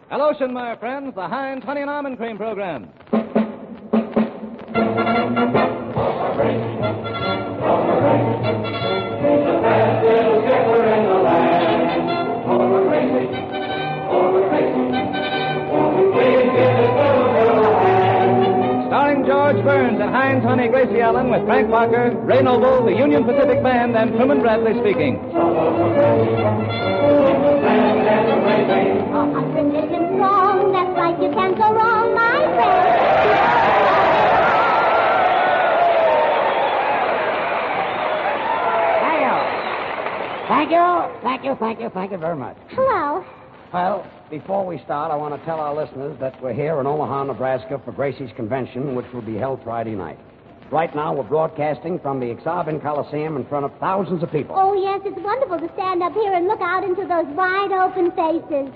Hello, my friends, the Heinz Honey and Almond Cream Program. Starring George Burns and Heinz Honey, Gracie Allen, with Frank Parker, Ray Noble, the Union Pacific Band, and Truman Bradley speaking. 100 million strong, that's right, you can't go wrong, my friend. Thank you very much. Hello. Well, before we start, I want to tell our listeners that we're here in Omaha, Nebraska for Gracie's convention, which will be held Friday night. Right now, we're broadcasting from the Exarban Coliseum in front of thousands of people. Oh, yes, it's wonderful to stand up here and look out into those wide open faces.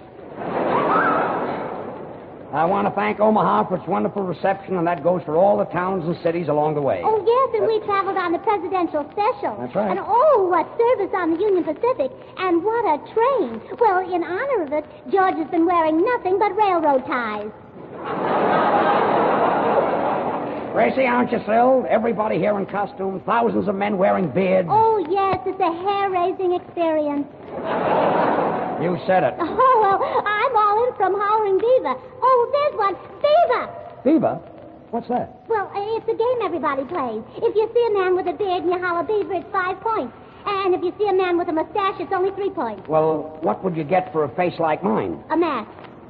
I want to thank Omaha for its wonderful reception, and that goes for all the towns and cities along the way. Oh, yes, and we traveled on the presidential special. That's right. And oh, what service on the Union Pacific, and what a train. Well, in honor of it, George has been wearing nothing but railroad ties. Gracie, aren't you thrilled? Everybody here in costume, thousands of men wearing beards. Oh, yes, it's a hair-raising experience. You said it. Oh, well, I'm all in from Howling Beaver. Oh, there's one. Beaver! Beaver? What's that? Well, it's a game everybody plays. If you see a man with a beard and you holler Beaver, it's 5 points. And if you see a man with a mustache, it's only 3 points. Well, what would you get for a face like mine? A mask.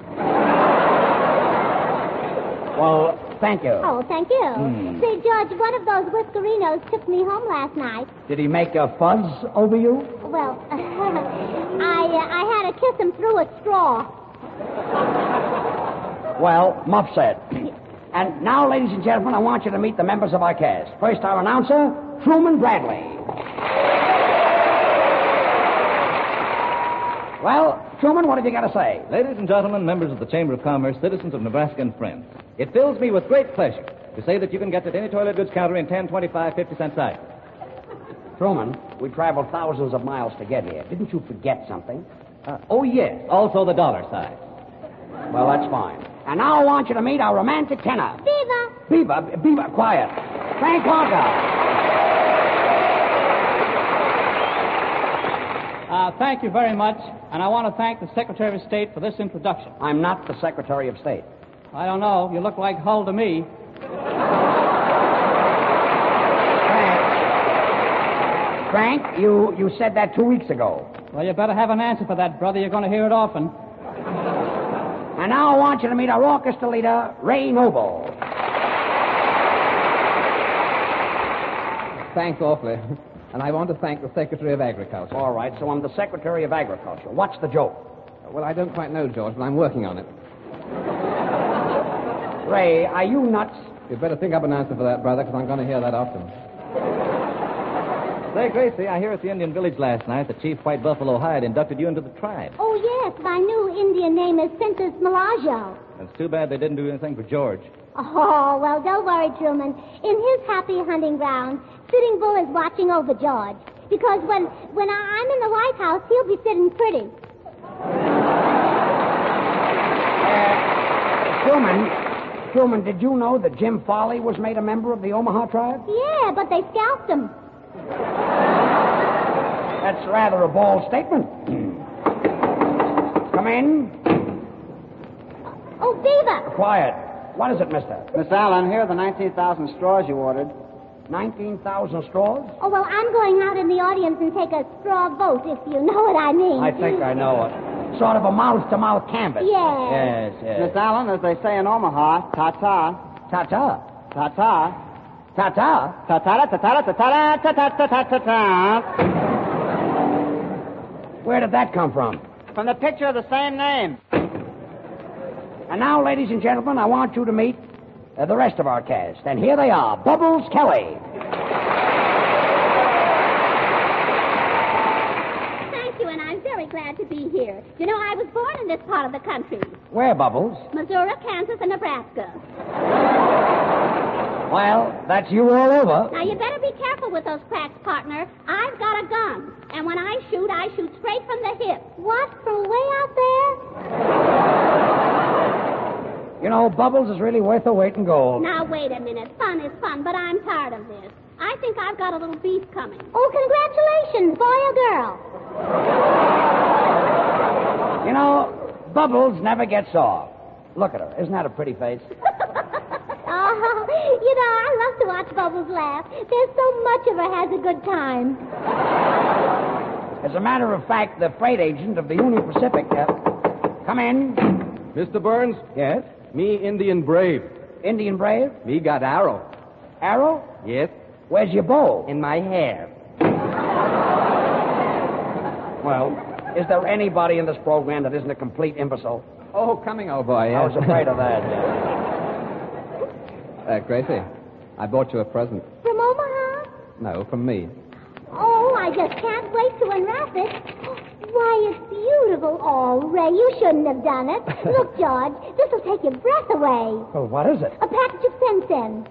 Well, thank you. Oh, thank you. Say, George, one of those whiskerinos took me home last night. Did he make a fuzz over you? Well, I had to kiss him through a straw. Well, Muff said. And now, ladies and gentlemen, I want you to meet the members of our cast. First, our announcer, Truman Bradley. Well, Truman, what have you got to say? Ladies and gentlemen, members of the Chamber of Commerce, citizens of Nebraska and friends, it fills me with great pleasure to say that you can get at any toilet goods counter in 10, 25, 50-cent size. Truman, we traveled thousands of miles to get here. Didn't you forget something? Oh, yes, also the dollar size. Well, that's fine. And now I want you to meet our romantic tenor. Beaver, quiet. Frank Parker. Thank you very much, and I want to thank the Secretary of State for this introduction. I'm not the Secretary of State. I don't know. You look like Hull to me. Frank, you said that 2 weeks ago. Well, you better have an answer for that, brother. You're going to hear it often. And now I want you to meet our orchestra leader, Ray Noble. Thanks awfully. And I want to thank the Secretary of Agriculture. All right, so I'm the Secretary of Agriculture. What's the joke? Well, I don't quite know, George, but I'm working on it. Ray, are you nuts? You'd better think up an answer for that, brother, because I'm going to hear that often. Say, Gracie, I hear at the Indian village last night that Chief White Buffalo Hide inducted you into the tribe. Oh, yes, my new Indian name is Princess Malajo. It's too bad they didn't do anything for George. Oh, well, don't worry, Truman. In his happy hunting ground, Sitting Bull is watching over George. Because when I'm in the White House, he'll be sitting pretty. Truman, did you know that Jim Farley was made a member of the Omaha tribe? Yeah, but they scalped him. That's rather a bold statement. Come in. Oh, Beaver! Quiet. What is it, mister? Miss Allen, here are the 19,000 straws you ordered. 19,000 straws? Oh, well, I'm going out in the audience and take a straw vote, if you know what I mean. I think I know it. Sort of a mouth-to-mouth canvas. Yes. Miss Allen, as they say in Omaha, ta-ta. Ta-ta. Ta-ta. Ta-ta. Ta-ta-ta, ta-ta-ta, ta-ta-ta, ta-ta-ta, ta-ta-ta. Where did that come from? From the picture of the same name. And now, ladies and gentlemen, I want you to meet the rest of our cast. And here they are, Bubbles Kelly. Thank you, and I'm very glad to be here. You know, I was born in this part of the country. Where, Bubbles? Missouri, Kansas, and Nebraska. Well, that's you all over. Now, you better be careful with those cracks, partner. I've got a gun, and when I shoot straight from the hip. What, from way out there? You know, Bubbles is really worth the weight in gold. Now, wait a minute. Fun is fun, but I'm tired of this. I think I've got a little beef coming. Oh, congratulations, boy or girl. You know, Bubbles never gets off. Look at her. Isn't that a pretty face? Oh, you know, I love to watch Bubbles laugh. There's so much of her has a good time. As a matter of fact, the freight agent of the Union Pacific... come in. Mr. Burns? Yes? Me Indian Brave. Indian Brave? Me got arrow. Arrow? Yes? Where's your bow? In my hair. Well, is there anybody in this program that isn't a complete imbecile? Oh, coming, old boy. I was afraid of that. Gracie, I bought you a present. From Omaha? No, from me. Oh, I just can't wait to unwrap it. Why, it's beautiful. Oh, Ray, you shouldn't have done it. Look, George, this will take your breath away. Well, what is it? A package of Sensen.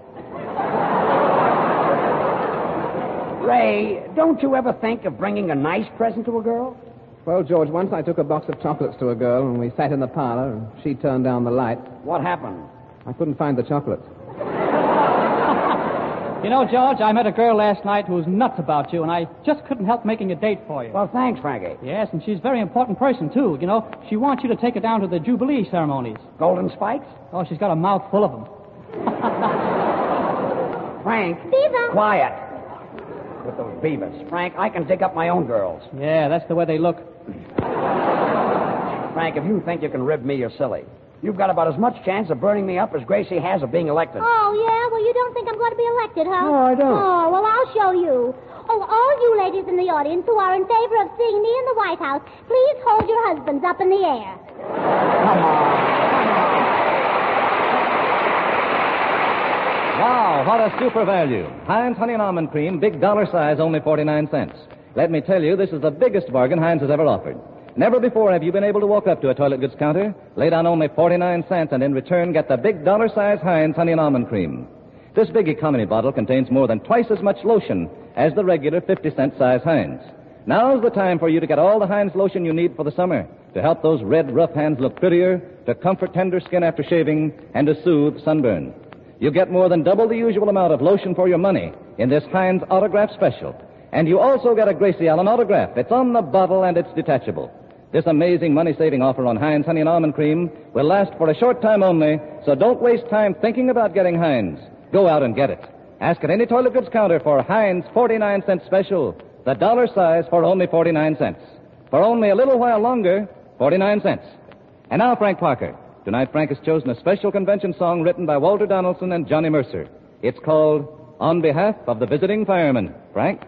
Ray, don't you ever think of bringing a nice present to a girl? Well, George, once I took a box of chocolates to a girl, and we sat in the parlor, and she turned down the light. What happened? I couldn't find the chocolates. You know, George, I met a girl last night who was nuts about you, and I just couldn't help making a date for you. Well, thanks, Frankie. Yes, and she's a very important person, too. You know, she wants you to take her down to the Jubilee ceremonies. Golden spikes? Oh, she's got a mouth full of them. Frank. Beaver. Quiet. With those beavers. Frank, I can dig up my own girls. Yeah, that's the way they look. Frank, if you think you can rib me, you're silly. You've got about as much chance of burning me up as Gracie has of being elected. Oh, yeah? Well, you don't think I'm going to be elected, huh? No, I don't. Oh, well, I'll show you. Oh, all you ladies in the audience who are in favor of seeing me in the White House, please hold your husbands up in the air. Come on. Wow, what a super value. Heinz Honey and Almond Cream, big dollar size, only 49 cents. Let me tell you, this is the biggest bargain Heinz has ever offered. Never before have you been able to walk up to a toilet goods counter, lay down only 49 cents, and in return get the big dollar size Heinz Honey and Almond Cream. This big economy bottle contains more than twice as much lotion as the regular 50-cent size Heinz. Now's the time for you to get all the Heinz lotion you need for the summer, to help those red, rough hands look prettier, to comfort tender skin after shaving, and to soothe sunburn. You get more than double the usual amount of lotion for your money in this Heinz Autograph Special. And you also get a Gracie Allen autograph. It's on the bottle and it's detachable. This amazing money-saving offer on Heinz Honey and Almond Cream will last for a short time only, so don't waste time thinking about getting Heinz. Go out and get it. Ask at any toilet goods counter for Heinz 49-cent special, the dollar size for only 49 cents. For only a little while longer, 49 cents. And now, Frank Parker. Tonight, Frank has chosen a special convention song written by Walter Donaldson and Johnny Mercer. It's called On Behalf of the Visiting Fireman. Frank?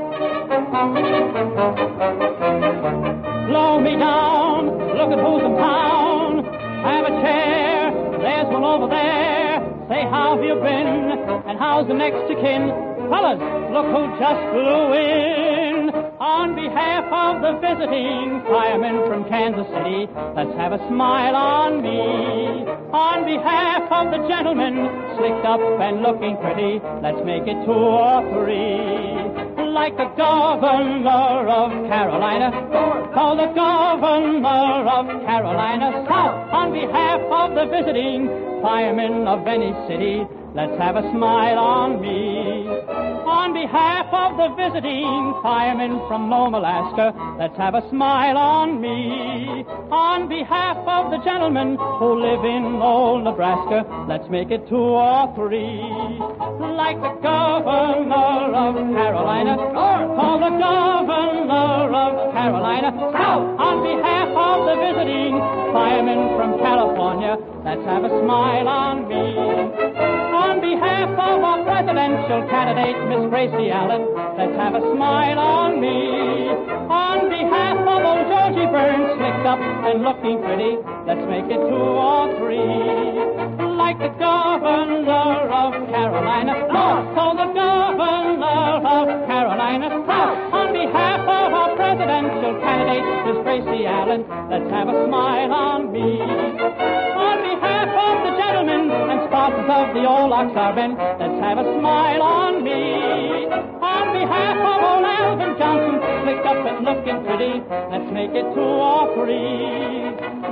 Blow me down, look at who's in town. Have a chair, there's one over there. Say, how have you been, and how's the next of kin? Fellas, look who just flew in. On behalf of the visiting firemen from Kansas City, let's have a smile on me. On behalf of the gentlemen, slicked up and looking pretty, let's make it 2 or 3. Like the governor of Carolina, call the governor of Carolina South. On behalf of the visiting firemen of any city, let's have a smile on me. On behalf of the visiting firemen from Nome, Alaska, let's have a smile on me. On behalf of the gentlemen who live in old Nebraska, let's make it 2 or 3. Like the governor of Carolina, call the governor of Carolina South. On behalf of the visiting firemen from California, let's have a smile on me. On behalf of our presidential candidate, Miss Gracie Allen, let's have a smile on me. On behalf of old Georgie Burns, slicked up and looking pretty, let's make it 2 or 3. Like the governor of Carolina North, so the governor of Carolina South. On behalf of our presidential candidate, Miss Gracie Allen, let's have a smile on me. On behalf of the gentlemen and sponsors of the old Oxarbin, let's have a smile on me. On behalf of old Alvin Johnson, slicked up and looking pretty, let's make it 2 or 3.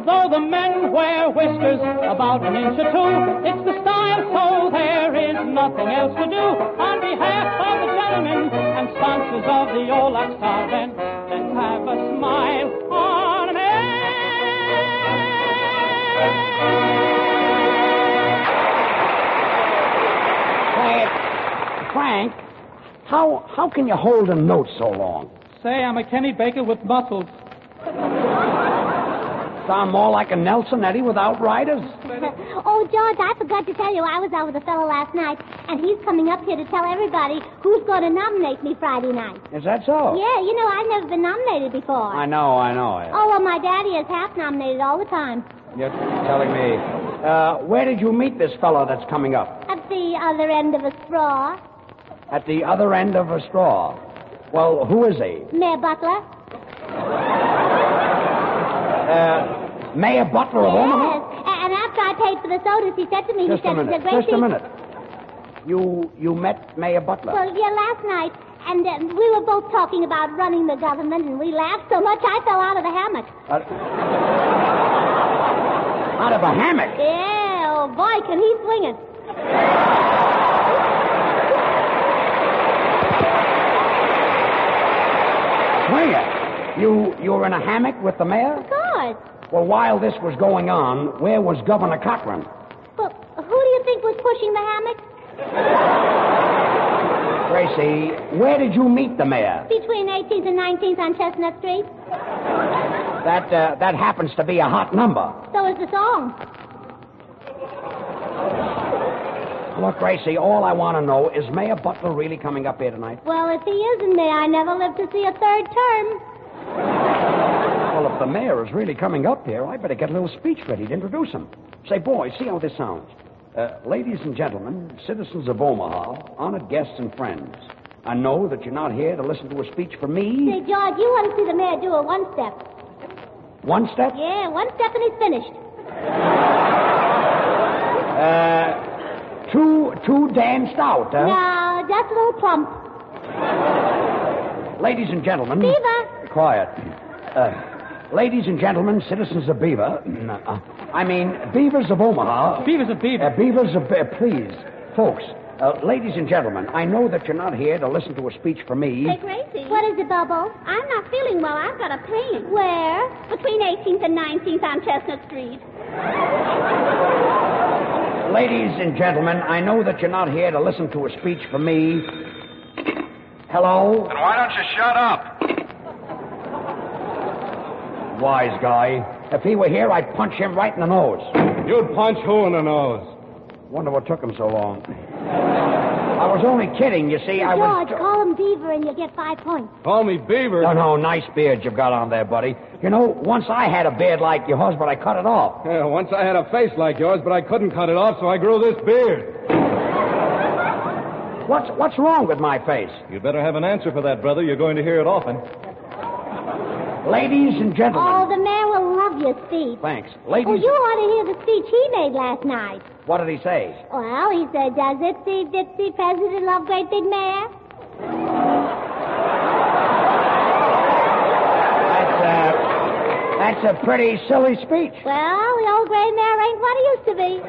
Though the men wear whiskers about an inch or two, it's the style, so there is nothing else to do. On behalf of the gentlemen and sponsors of the old Star Band, let's have a smile on me. Frank, how can you hold a note so long? Say, I'm a Kenny Baker with muscles. Sound more like a Nelson Eddy without riders. Oh, George, I forgot to tell you, I was out with a fellow last night, and he's coming up here to tell everybody who's going to nominate me Friday night. Is that so? Yeah, you know, I've never been nominated before. I know. Oh, well, my daddy is half nominated all the time. You're telling me. Where did you meet this fellow that's coming up? At the other end of a straw. At the other end of a straw. Well, who is he? Mayor Butler. Mayor Butler of Omaha? Yes, and after I paid for the sodas, he said to me, Just a minute. You met Mayor Butler? Well, yeah, last night, and we were both talking about running the government, and we laughed so much I fell out of the hammock. Out of a hammock? Yeah, oh boy, can he swing it. Swing it? You were in a hammock with the mayor? Of course. Well, while this was going on, where was Governor Cochran? Well, who do you think was pushing the hammock? Gracie, where did you meet the mayor? Between 18th and 19th on Chestnut Street. That happens to be a hot number. So is the song. Look, Gracie, all I want to know is Mayor Butler really coming up here tonight? Well, if he isn't, may I never live to see a third term. Well, if the mayor is really coming up here, I better get a little speech ready to introduce him. Say, boys, see how this sounds. Ladies and gentlemen, citizens of Omaha, honored guests and friends, I know that you're not here to listen to a speech from me. Say, George, you want to see the mayor do a one-step. One step? Yeah, one step and he's finished. Too danced out, huh? No, just a little plump. Ladies and gentlemen... Beaver. Quiet. Ladies and gentlemen, citizens of Beaver... Beavers of Omaha... Beavers of Beaver. Beavers of... please, folks, ladies and gentlemen, I know that you're not here to listen to a speech from me. Hey, Gracie. What is it, Bubble? I'm not feeling well. I've got a pain. Where? Between 18th and 19th on Chestnut Street. Ladies and gentlemen, I know that you're not here to listen to a speech from me. Hello? Then why don't you shut up? Wise guy. If he were here, I'd punch him right in the nose. You'd punch who in the nose? Wonder what took him so long. I was only kidding, you see. George, call him Beaver and you'll get 5 points. Call me Beaver. No, nice beard you've got on there, buddy. You know, once I had a beard like yours, but I cut it off. Yeah, once I had a face like yours, but I couldn't cut it off, so I grew this beard. What's wrong with my face? You'd better have an answer for that, brother. You're going to hear it often. Ladies and gentlemen. Oh, the mayor will love your speech. Thanks. Oh, Ladies... you ought to hear the speech he made last night. What did he say? Well, he said, does Itsy Bitsy President love great big mayor? That's a pretty silly speech. Well, the old gray mare ain't what he used to be.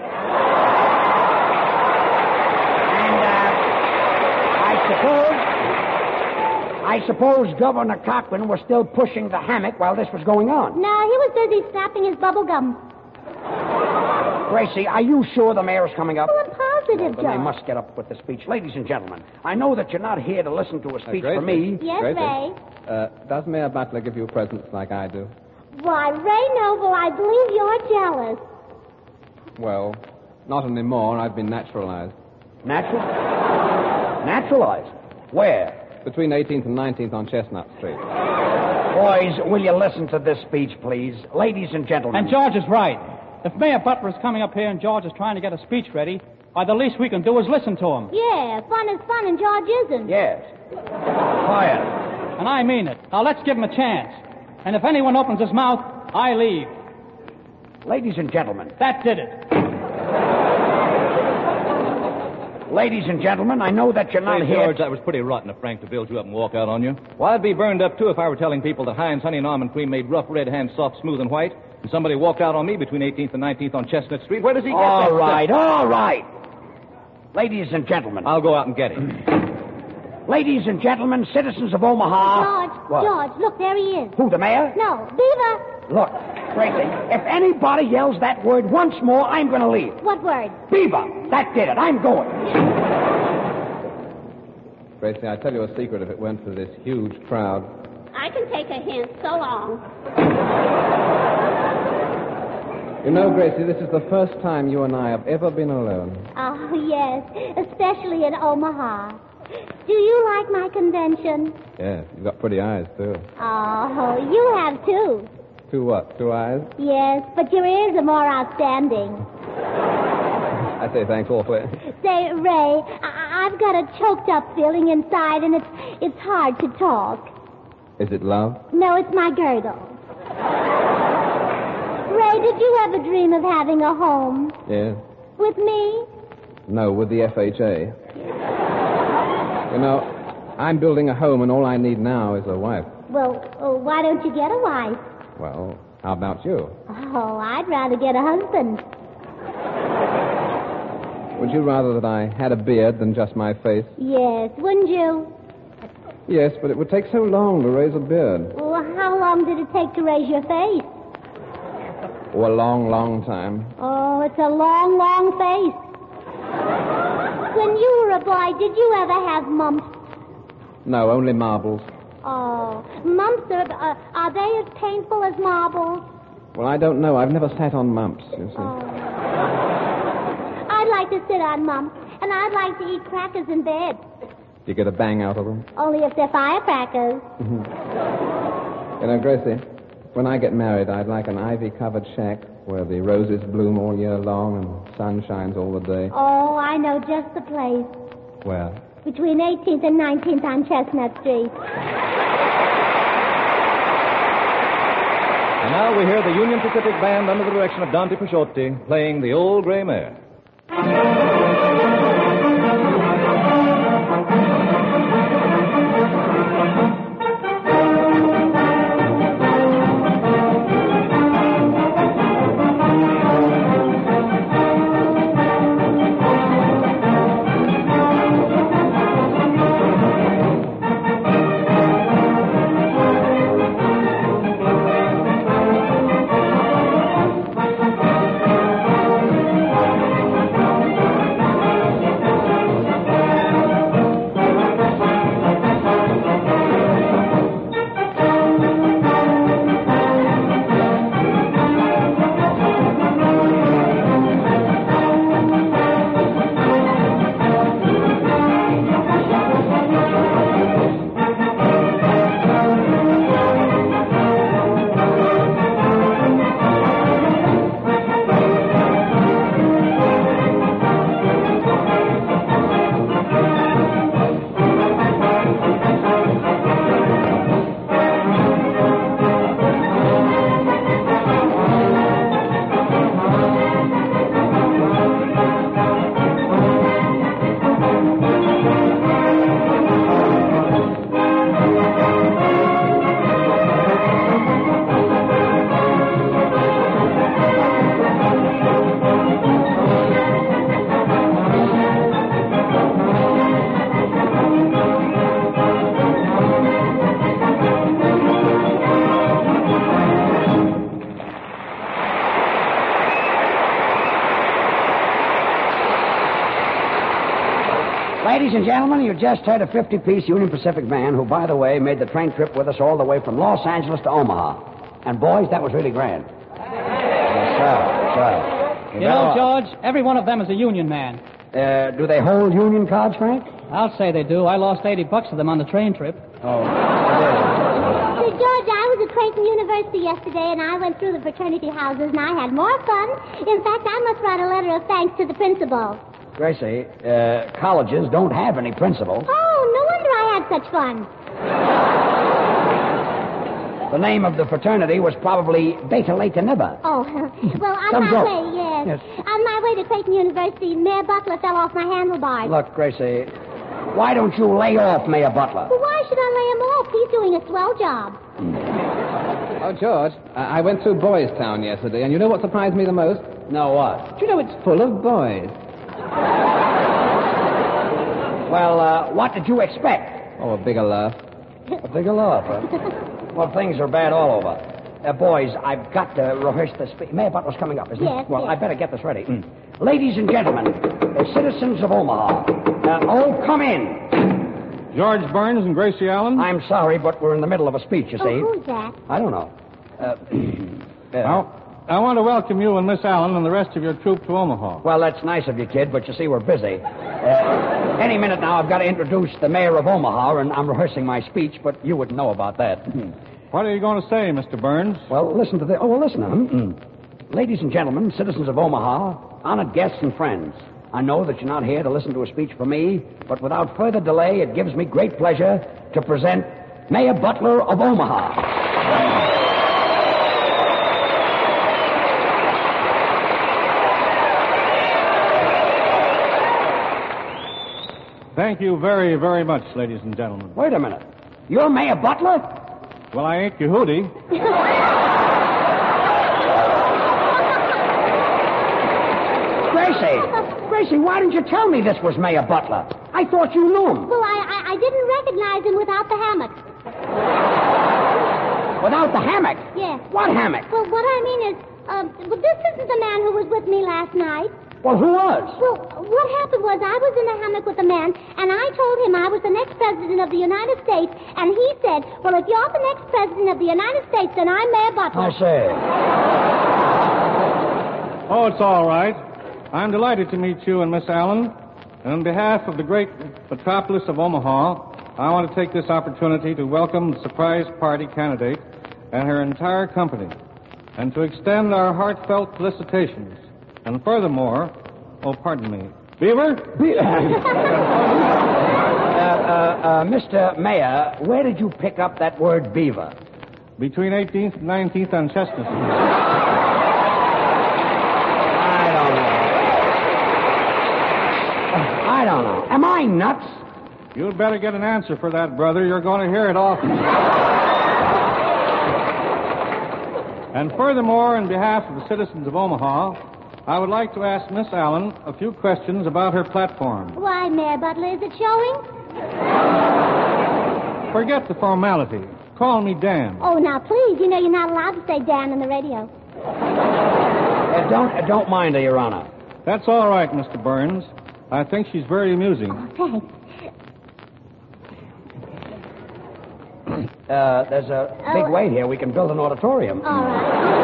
And, I suppose Governor Cochran was still pushing the hammock while this was going on. No, he was busy snapping his bubble gum. Gracie, are you sure the mayor's coming up? Oh, I'm positive, Then I George. must get up with the speech. Ladies and gentlemen, I know that you're not here to listen to a speech Gracie. from me. Yes, Gracie. Ray. Does Mayor Butler give you presents like I do? Why, Ray Noble, I believe you're jealous. Well, not anymore. I've been naturalized. Naturalized? Where? Between 18th and 19th on Chestnut Street. Boys, will you listen to this speech, please? Ladies and gentlemen. And George is right. If Mayor Butler is coming up here and George is trying to get a speech ready, why, the least we can do is listen to him. Yeah, fun is fun and George isn't. Yes. Quiet. And I mean it. Now, let's give him a chance. And if anyone opens his mouth, I leave. Ladies and gentlemen. That did it. Ladies and gentlemen, I know that you're not Say, here... George, that was pretty rotten of Frank to build you up and walk out on you. Well, I'd be burned up, too, if I were telling people that Heinz Honey and Almond Cream made rough red hands soft, smooth, and white. And somebody walked out on me between 18th and 19th on Chestnut Street. Where does he get that All stuff? right, all right. Ladies and gentlemen. I'll go out and get him. Ladies and gentlemen, citizens of Omaha. George, What? George, look, there he is. Who, the mayor? No, Beaver. Look, Gracie, if anybody yells that word once more, I'm going to leave. What word? Beaver. That did it. I'm going. Gracie, I tell you a secret. If it weren't for this huge crowd. I can take a hint. So long. You know, Gracie, this is the first time you and I have ever been alone. Oh, yes, especially in Omaha. Do you like my convention? Yeah, you've got pretty eyes, too. Oh, you have too. Two what? 2 eyes? Yes, but your ears are more outstanding. I say thanks awfully. Say, Ray, I've got a choked up feeling inside, and it's hard to talk. Is it love? No, it's my girdle. Ray, did you ever dream of having a home? Yes. With me? No, with the FHA. You know, I'm building a home, and all I need now is a wife. Well, why don't you get a wife? Well, how about you? Oh, I'd rather get a husband. Would you rather that I had a beard than just my face? Yes, wouldn't you? Yes, but it would take so long to raise a beard. Well, how long did it take to raise your face? Oh, a long, long time. Oh, it's a long, long face. When you were a boy, did you ever have mumps? No, only marbles. Oh, mumps are they as painful as marbles? Well, I don't know. I've never sat on mumps, you see. Oh. I'd like to sit on mumps, and I'd like to eat crackers in bed. You get a bang out of them? Only if they're firecrackers. You know, Gracie, when I get married, I'd like an ivy-covered shack where the roses bloom all year long and sun shines all the day. Oh, I know just the place. Where? Between 18th and 19th on Chestnut Street. And now we hear the Union Pacific Band under the direction of Dante Pisciotti playing The Old Gray Mare. Ladies and gentlemen, you just heard a 50-piece Union Pacific band who, by the way, made the train trip with us all the way from Los Angeles to Omaha. And, boys, that was really grand. Yes, sir. You know, George, every one of them is a union man. Do they hold union cards, Frank? I'll say they do. I lost $80 to them on the train trip. Oh, Say, George, I was at Creighton University yesterday, and I went through the fraternity houses, and I had more fun. In fact, I must write a letter of thanks to the principal. Gracie, colleges don't have any principals. Oh, no wonder I had such fun. The name of the fraternity was probably Beta Lata Nibba. Oh, well, on Some my joke. way, yes. Yes. On my way to Creighton University, Mayor Butler fell off my handlebars. Look, Gracie, why don't you lay off Mayor Butler? Well, why should I lay him off? He's doing a swell job. Oh, George, I went through Boys Town yesterday, and you know what surprised me the most? No, what? Do you know it's full of boys? Well, what did you expect? Oh, a bigger laugh. A bigger laugh, huh? Well, things are bad all over. Boys, I've got to rehearse the speech. Mayor Butler's coming up, isn't Yes, he? Well, yes. I better get this ready. Ladies and gentlemen, citizens of Omaha, come in. George Burns and Gracie Allen? I'm sorry, but we're in the middle of a speech, you see. Oh, who's that? I don't know. I want to welcome you and Miss Allen and the rest of your troop to Omaha. Well, that's nice of you, kid, but you see, we're busy. Any minute now, I've got to introduce the mayor of Omaha, and I'm rehearsing my speech, but you wouldn't know about that. What are you going to say, Mr. Burns? Well, listen to this. Oh, well, listen. Ladies and gentlemen, citizens of Omaha, honored guests and friends, I know that you're not here to listen to a speech from me, but without further delay, it gives me great pleasure to present Mayor Butler of Omaha. Thank you very, very much, ladies and gentlemen. Wait a minute. You're Mayor Butler? Well, I ain't Yehudi. Gracie, why didn't you tell me this was Mayor Butler? I thought you knew him. Well, I didn't recognize him without the hammock. Without the hammock? Yes. What hammock? Well, what I mean is, this isn't the man who was with me last night. Well, who was? Well, what happened was I was in the hammock with a man, and I told him I was the next president of the United States, and he said, well, if you're the next president of the United States, then I'm Mayor Butler. I say. Oh, it's all right. I'm delighted to meet you and Miss Allen. And on behalf of the great metropolis of Omaha, I want to take this opportunity to welcome the surprise party candidate and her entire company, and to extend our heartfelt felicitations. And furthermore, pardon me, Beaver? Mr. Mayor, where did you pick up that word beaver? Between 18th and 19th on Chestnut Street. I don't know. Am I nuts? You'd better get an answer for that, brother. You're going to hear it often. And furthermore, on behalf of the citizens of Omaha, I would like to ask Miss Allen a few questions about her platform. Why, Mayor Butler, is it showing? Forget the formality. Call me Dan. Oh, now, please, you know you're not allowed to say Dan on the radio. Don't mind her, Your Honor. That's all right, Mr. Burns. I think she's very amusing. Oh, thanks. There's a big wait here. We can build an auditorium. All right.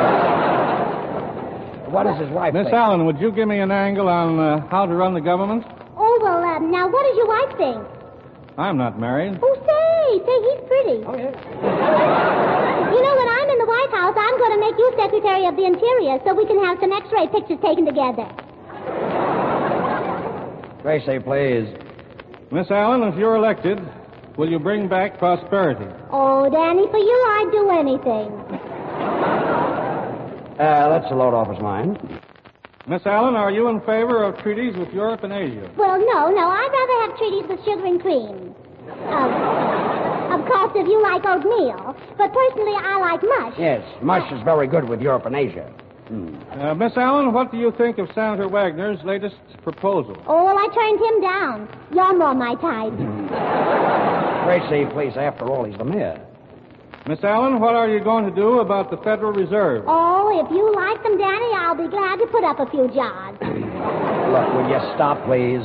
What does his wife Miss think? Allen, would you give me an angle on how to run the government? Oh, well, now, what does your wife think? I'm not married. Oh, say, he's pretty. Oh, yeah. You know, when I'm in the White House, I'm going to make you Secretary of the Interior so we can have some X-ray pictures taken together. Gracie, please. Miss Allen, if you're elected, will you bring back prosperity? Oh, Danny, for you, I'd do anything. That's a load off his mind. Miss Allen, are you in favor of treaties with Europe and Asia? Well, no, I'd rather have treaties with sugar and cream. Of course, if you like oatmeal. But personally, I like mush. Yes, mush is very good with Europe and Asia. Miss Allen, what do you think of Senator Wagner's latest proposal? Oh, well, I turned him down. You're more my type. Gracie, please, after all, he's the mayor. Miss Allen, what are you going to do about the Federal Reserve? Oh, if you like them, Danny, I'll be glad to put up a few jars. Look, will you stop, please?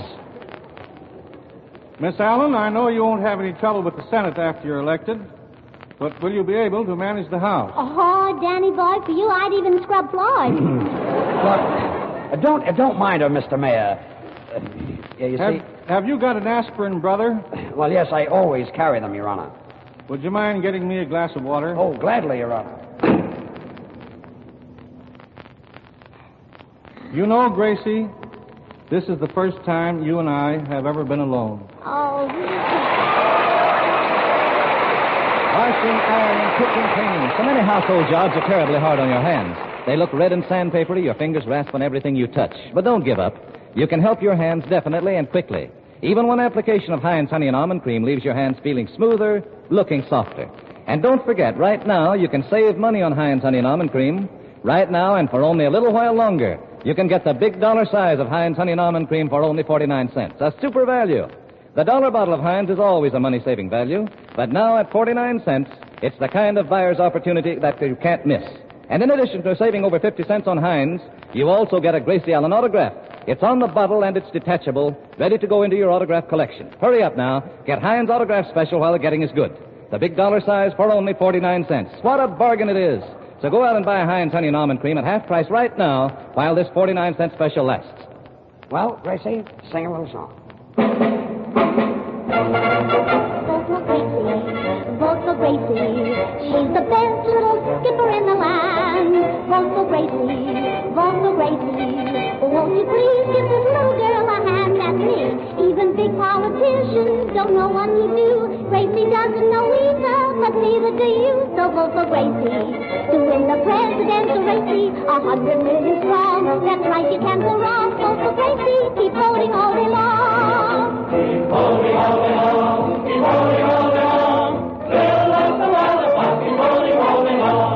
Miss Allen, I know you won't have any trouble with the Senate after you're elected, but will you be able to manage the House? Oh, Danny boy, for you, I'd even scrub floors. Look, don't mind her, Mr. Mayor. You see... Have you got an aspirin, brother? Well, yes, I always carry them, Your Honor. Would you mind getting me a glass of water? Oh, gladly, Your Honor. You know, Gracie, this is the first time you and I have ever been alone. Oh. Washing, ironing, cooking, cleaning. So many household jobs are terribly hard on your hands. They look red and sandpapery, your fingers rasp on everything you touch. But don't give up. You can help your hands definitely and quickly. Even one application of Heinz Honey and Almond Cream leaves your hands feeling smoother, looking softer. And don't forget, right now, you can save money on Heinz Honey and Almond Cream. Right now, and for only a little while longer, you can get the big dollar size of Heinz Honey and Almond Cream for only 49 cents. A super value. The dollar bottle of Heinz is always a money-saving value, but now at 49 cents, it's the kind of buyer's opportunity that you can't miss. And in addition to saving over 50 cents on Heinz, you also get a Gracie Allen autograph. It's on the bottle and it's detachable, ready to go into your autograph collection. Hurry up now. Get Heinz Autograph Special while the getting is good. The big dollar size for only 49 cents. What a bargain it is. So go out and buy Heinz Honey and Almond Cream at half price right now while this 49-cent special lasts. Well, Gracie, sing a little song. Vote for Gracie. She's the best little skipper in the land. Vote for Gracie. Vote for Gracie. Won't you please give this little girl a hand? That's me. Even big politicians don't know what to do. Gracie doesn't know either, but neither do you. So vote for Gracie. To win the presidential race, 100 million strong. That's right, you can't go wrong. Vote for Gracie. Keep voting all day long. Keep voting all day long. Keep voting all day long. Little like the lollipop. Keep voting all day long.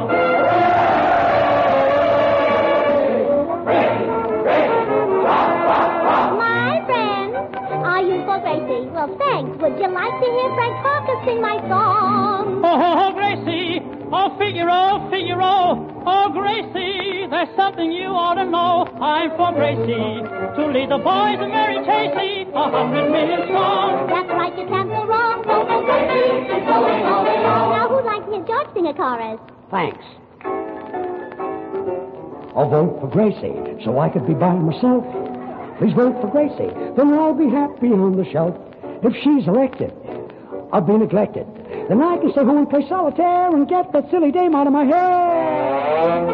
Gracie. Well, thanks. Would you like to hear Frank Hawkins sing my song? Oh, Gracie. Oh, Figaro, Figaro. Oh, Gracie, there's something you ought to know. I'm for Gracie to lead the boys of Mary Chasey, 100 million strong. That's right, you can't go wrong. Vote for Gracie. Keep going all day long. Now, who'd like to hear George sing a chorus? Thanks. I'll vote for Gracie so I could be by myself. Please vote for Gracie. Then I'll be happy on the shelf. If she's elected, I'll be neglected. Then I can stay home and play solitaire and get that silly dame out of my hair.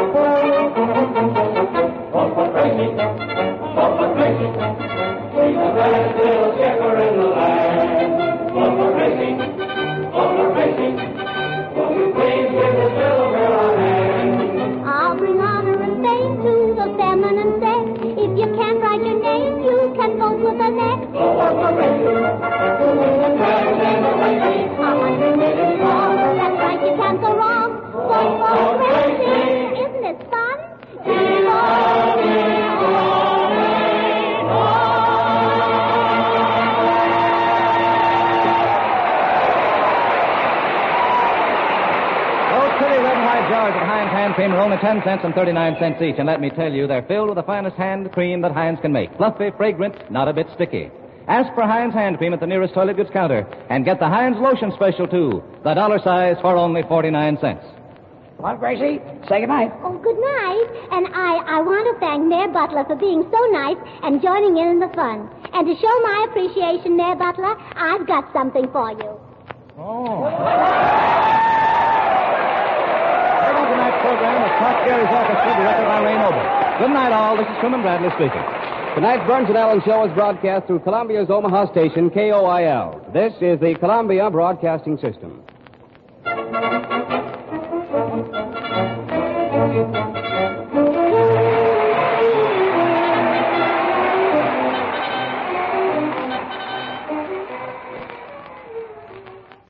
Vote for Gracie. Vote for Gracie. She's the best little skipper in the land. Vote for Gracie. Vote for Gracie. Won't you please give this little girl a hand? I'll bring honor and fame to the feminine sex. If you can't write your name, you can vote with the next. Vote for Gracie. To win the presidential race, 100 million strong. That's right, you can't go wrong. Vote for Gracie. Isn't it fun? Keep voting all day long. Those pretty red and white jars of Heinz hand cream are only 10 cents and 39 cents each, and let me tell you, they're filled with the finest hand cream that Heinz can make. Fluffy, fragrant, not a bit sticky. Ask for Heinz hand cream at the nearest toilet goods counter, and get the Heinz lotion special, too, the dollar size for only 49 cents. Well, Gracie, say goodnight. Oh, good night. And I want to thank Mayor Butler for being so nice and joining in the fun. And to show my appreciation, Mayor Butler, I've got something for you. Oh. Tonight's program is Clark Gary's Orchestra, directed by Ray Noble. Good night, all. This is Truman Bradley speaking. Tonight's Burns and Allen show is broadcast through Columbia's Omaha station, KOIL. This is the Columbia Broadcasting System.